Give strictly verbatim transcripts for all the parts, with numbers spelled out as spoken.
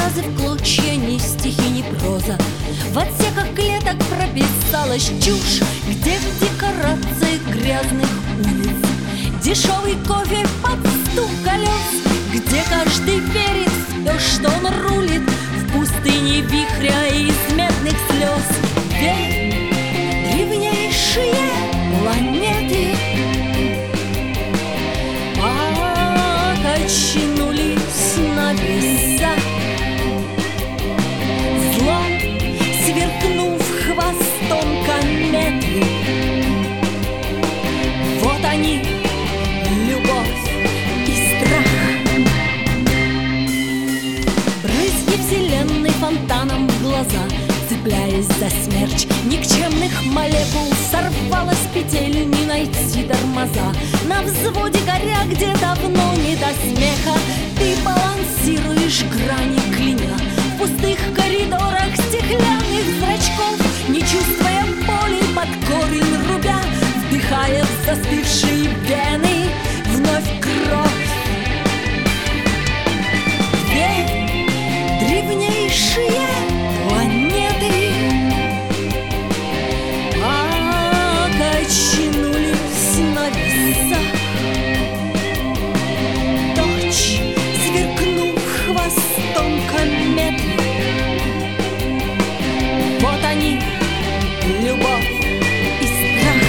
фразы в клочья, ни стихи, ни проза. В отсеках клеток прописалась чушь, где в декорациях грязных улиц дешевый кофе под стук колес, где каждый верит в то, что он рулит в пустыне вихря из медных слез. Две древнейшие планеты покачнулись на весах, зло сверкнув хвостом кометы. Вот они, любовь и страх. Брызги вселенной фонтаном в глаза, цепляясь за смерч никчемных молекул, сорвалась с петель, не найти тормоза. На взводе горя, где давно не до смеха, ты балансируешь грани клиня в пустых коридорах стеклянных зрачков, не чувствуя боли под корень рубя, вдыхая в застывшие вены вновь кровь. Две древнейшие планеты покачнулись на весах, точь сверкнув хвостом кометы. Вот они, любовь и страх.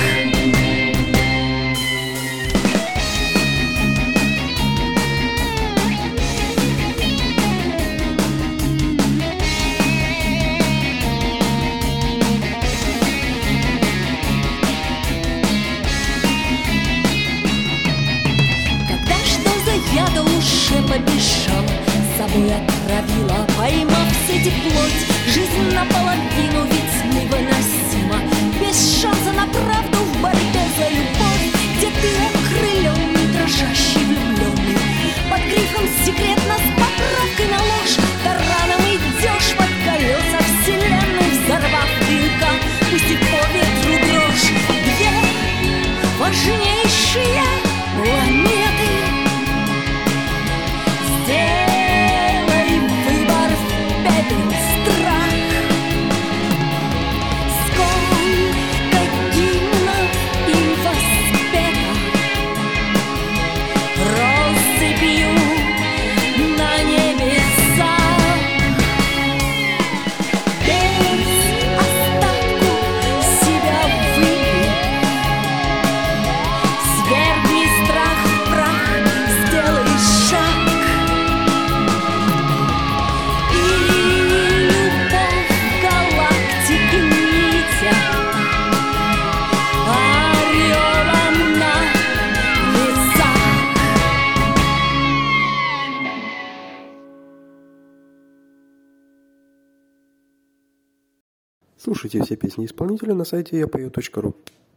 Я-то уже побежал, собой отравила, поймав сети плоть. Жизнь наполовину ведь невыносима, без шанса на правду в борьбе за любовь, где ты окрыленный, дрожащий, влюбленный, под грифом секретно с поправкой на ложь. Тараном идешь под колеса вселенной, взорвав венка, пустив по ветру дрожь. Две важнейшие планеты. Сделай выбор в пепел, страх. Сколько гимнов им воспето россыпью на небесах. Без остатку себя выпей, свергни страх в прах, сделай шаг. Слушайте все песни исполнителя на сайте я пою точка ру.